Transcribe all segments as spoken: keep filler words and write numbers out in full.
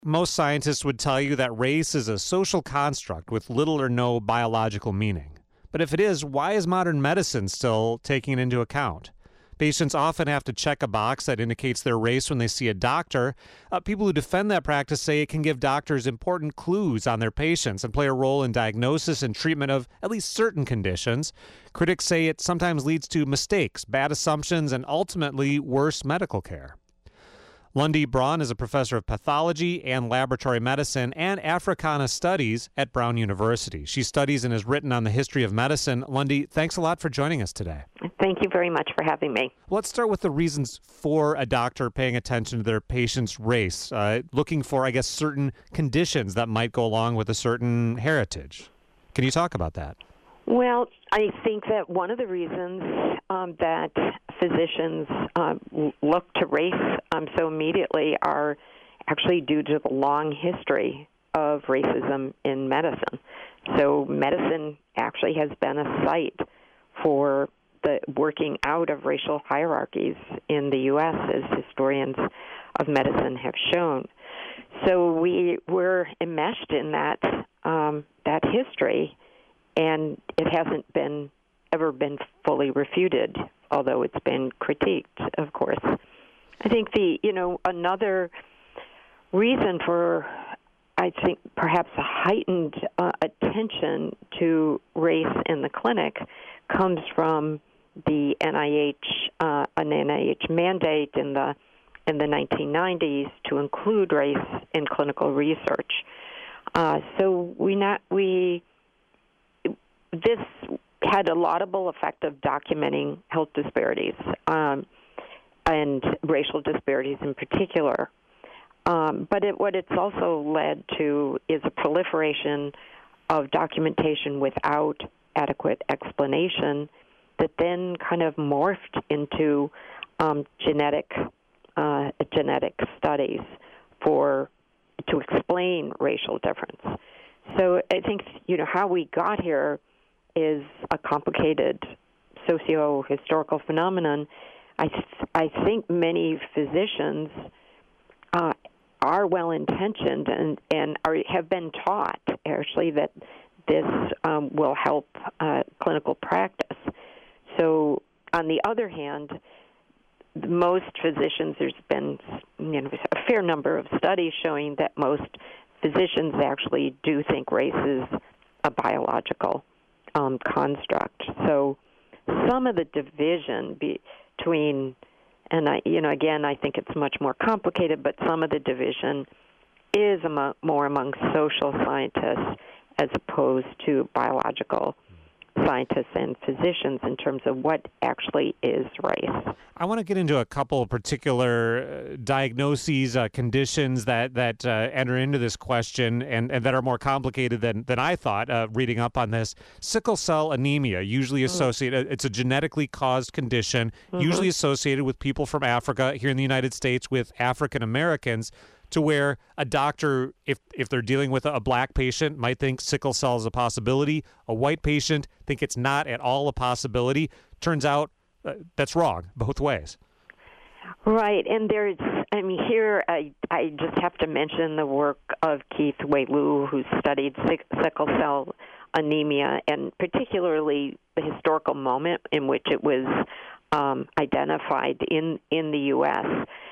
Most scientists would tell you that race is a social construct with little or no biological meaning. But if it is, why is modern medicine still taking it into account? Patients often have to check a box that indicates their race when they see a doctor. Uh, people who defend that practice say it can give doctors important clues on their patients and play a role in diagnosis and treatment of at least certain conditions. Critics say it sometimes leads to mistakes, bad assumptions, and ultimately worse medical care. Lundy Braun is a professor of pathology and laboratory medicine and Africana studies at Brown University. She studies and has written on the history of medicine. Lundy, thanks a lot for joining us today. Thank you very much for having me. Let's start with the reasons for a doctor paying attention to their patient's race, uh, looking for, I guess, certain conditions that might go along with a certain heritage. Can you talk about that? Well, I think that one of the reasons um, that physicians um, look to race um, so immediately are actually due to the long history of racism in medicine. So medicine actually has been a site for the working out of racial hierarchies in the U S, as historians of medicine have shown. So we were enmeshed in that um, that history, and it hasn't been ever been fully refuted, although it's been critiqued, of course. I think the, you know, another reason for, I think, perhaps a heightened uh, attention to race in the clinic comes from the N I H, uh, an N I H mandate in the in the nineteen nineties to include race in clinical research. Uh, so we not we this had a laudable effect of documenting health disparities um, and racial disparities in particular. Um, but it, what it's also led to is a proliferation of documentation without adequate explanation that then kind of morphed into um, genetic uh, genetic studies for to explain racial difference. So I think, you know, how we got here is a complicated socio-historical phenomenon. I th- I think many physicians uh, are well-intentioned and, and are, have been taught, actually, that this um, will help uh, clinical practice. So, on the other hand, most physicians, there's been you know, a fair number of studies showing that most physicians actually do think race is a biological um, construct. So some of the division be, between, and I, you know, again, I think it's much more complicated, but some of the division is among, more among social scientists as opposed to biological scientists and physicians in terms of what actually is race. I want to get into a couple of particular uh, diagnoses, uh, conditions that that uh, enter into this question and, and that are more complicated than, than I thought, uh, reading up on this. Sickle cell anemia, usually associated, mm-hmm. it's a genetically caused condition, mm-hmm. usually associated with people from Africa, here in the United States with African Americans, to where a doctor, if if they're dealing with a black patient, might think sickle cell is a possibility. A white patient think it's not at all a possibility. Turns out uh, that's wrong both ways. Right, and there's, I mean, here I I just have to mention the work of Keith Wayloo, who studied sick, sickle cell anemia, and particularly the historical moment in which it was um, identified in, in the U S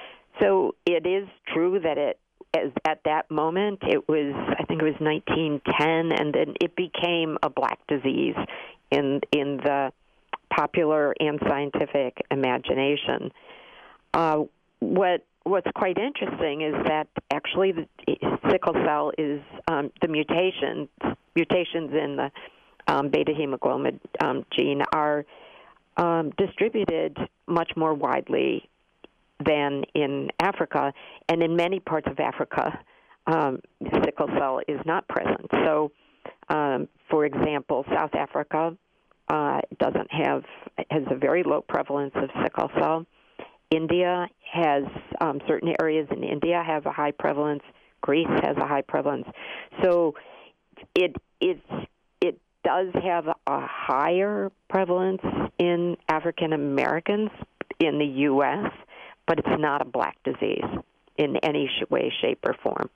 So it is true that it, as at that moment, it was, I think it was nineteen ten, and then it became a black disease in in the popular and scientific imagination. Uh, what What's quite interesting is that actually the sickle cell is um, the mutations mutations in the um, beta hemoglobin um, gene are um, distributed much more widely than in Africa, and in many parts of Africa, um, sickle cell is not present. So, um, for example, South Africa uh, doesn't have has a very low prevalence of sickle cell. India has um, certain areas in India have a high prevalence. Greece has a high prevalence. So, it it's it does have a higher prevalence in African Americans in the U S, but it's not a black disease in any way, shape, or form.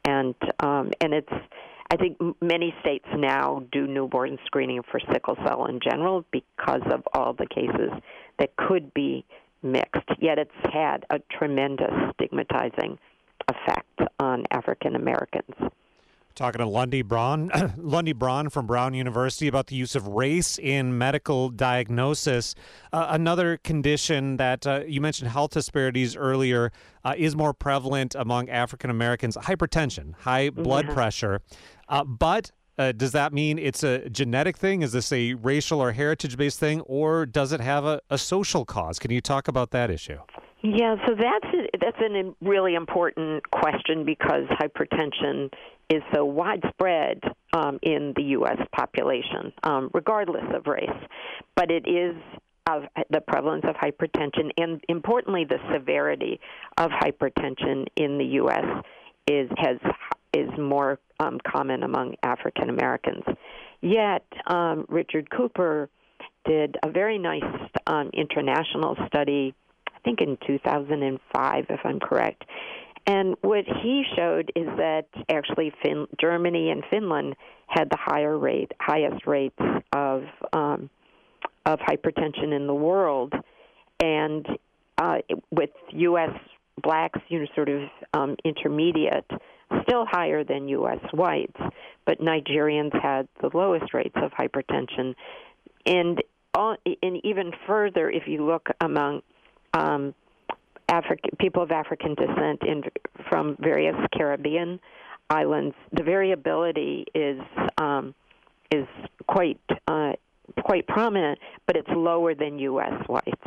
and um, and it's I think many states now do newborn screening for sickle cell in general because of all the cases that could be mixed. Yet it's had a tremendous stigmatizing effect on African Americans. Talking to Lundy Braun, Lundy Braun from Brown University about the use of race in medical diagnosis. Uh, another condition that uh, you mentioned, health disparities earlier, uh, is more prevalent among African Americans: hypertension, high blood Yeah. pressure. Uh, but uh, does that mean it's a genetic thing? Is this a racial or heritage-based thing, or does it have a, a social cause? Can you talk about that issue? Yeah, so that's a, that's a really important question because hypertension is so widespread um, in the U S population, um, regardless of race. But it is of the prevalence of hypertension, and importantly, the severity of hypertension in the U S is has is more um, common among African Americans. Yet, um, Richard Cooper did a very nice um, international study, I think in two thousand five, if I'm correct. And what he showed is that actually fin- Germany and Finland had the higher rate, highest rates of um, of hypertension in the world, and uh, with U S blacks, you know, sort of um, intermediate, still higher than U S whites, but Nigerians had the lowest rates of hypertension, and all, and even further, if you look among um, African people of African descent in from various Caribbean islands, the variability is um, is quite uh, quite prominent, but it's lower than U S whites.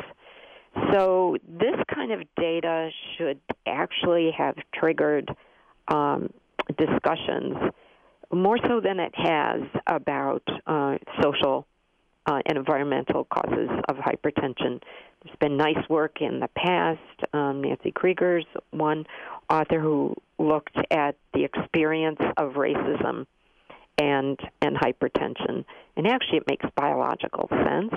So this kind of data should actually have triggered um, discussions more so than it has about uh, social uh, and environmental causes of hypertension. There's been nice work in the past. Um, Nancy Krieger's one author who looked at the experience of racism and and hypertension. And actually it makes biological sense.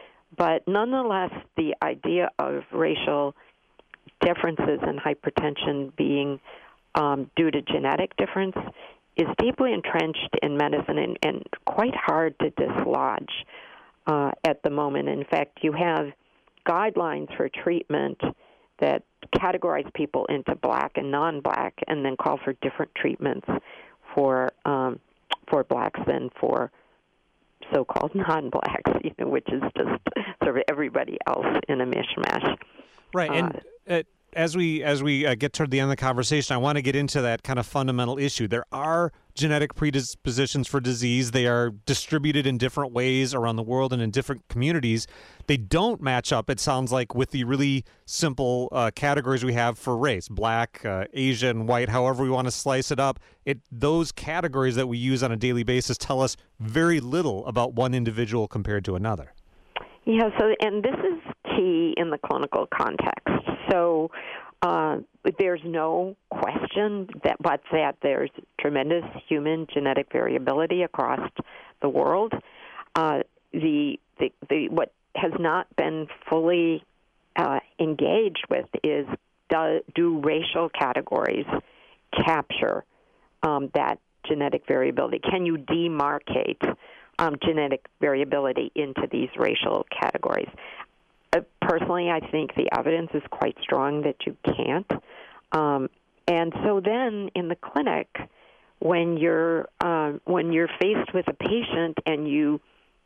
But nonetheless, the idea of racial differences in hypertension being um, due to genetic difference is deeply entrenched in medicine and, and quite hard to dislodge uh, at the moment. In fact, you have guidelines for treatment that categorize people into black and non-black and then call for different treatments for um, for blacks than for so-called non-blacks, you know, which is just sort of everybody else in a mishmash. Right, and uh, uh, as we as we uh, get toward the end of the conversation, I want to get into that kind of fundamental issue. There are genetic predispositions for disease. They are distributed in different ways around the world and in different communities. They don't match up, it sounds like, with the really simple uh, categories we have for race: black, uh, Asian, white, however we want to slice it up. It those categories that we use on a daily basis tell us very little about one individual compared to another. Yeah, so, and this is key in the clinical context. So uh, there's no question that but that there's tremendous human genetic variability across the world. Uh, the, the the what has not been fully uh, engaged with is do, do racial categories capture um, that genetic variability? Can you demarcate Um, genetic variability into these racial categories? Uh, personally, I think the evidence is quite strong that you can't. Um, and so then in the clinic, when you're uh, when you're faced with a patient and you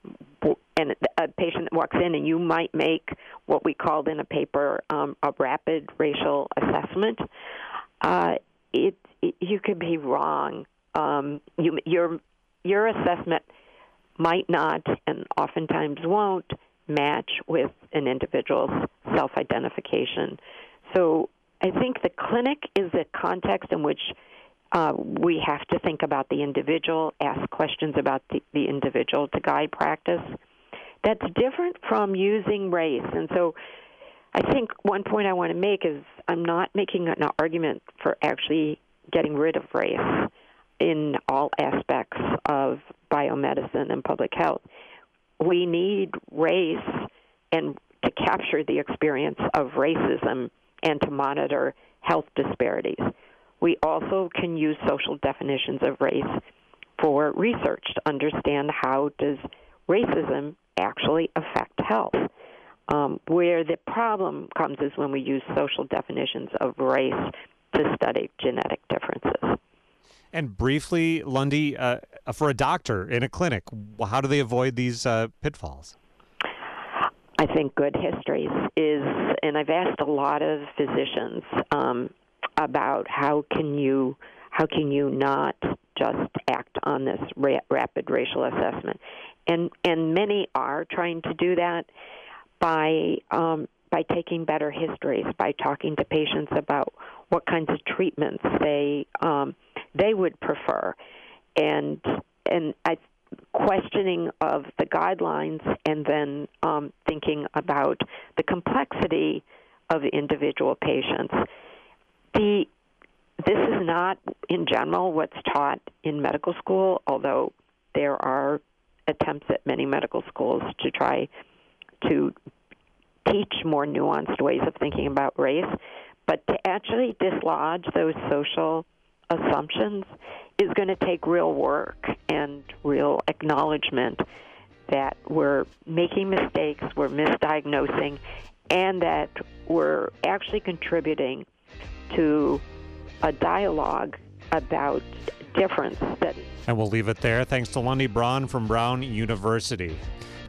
and a patient that walks in and you might make what we called in a paper um, a rapid racial assessment, uh, it, it you could be wrong. Um, you, your your assessment might not, and oftentimes won't, match with an individual's self-identification. So I think the clinic is a context in which uh, we have to think about the individual, ask questions about the, the individual to guide practice. That's different from using race. And so I think one point I want to make is I'm not making an argument for actually getting rid of race in all aspects of biomedicine and public health. We need race and to capture the experience of racism and to monitor health disparities. we also can use social definitions of race for research to understand how does racism actually affect health. Um, where the problem comes is when we use social definitions of race to study genetic differences. And briefly, Lundy, uh, for a doctor in a clinic, how do they avoid these uh, pitfalls? I think good histories is, and I've asked a lot of physicians um, about how can you how can you not just act on this ra- rapid racial assessment, and and many are trying to do that by um, by taking better histories, by talking to patients about what kinds of treatments they um, they would prefer, and and I. questioning of the guidelines, and then um, thinking about the complexity of individual patients. The this is not, in general, what's taught in medical school, although there are attempts at many medical schools to try to teach more nuanced ways of thinking about race. But to actually dislodge those social assumptions is going to take real work and real acknowledgement that we're making mistakes, we're misdiagnosing, and that we're actually contributing to a dialogue about difference. That and we'll leave it there. Thanks to Lundy Braun from Brown University.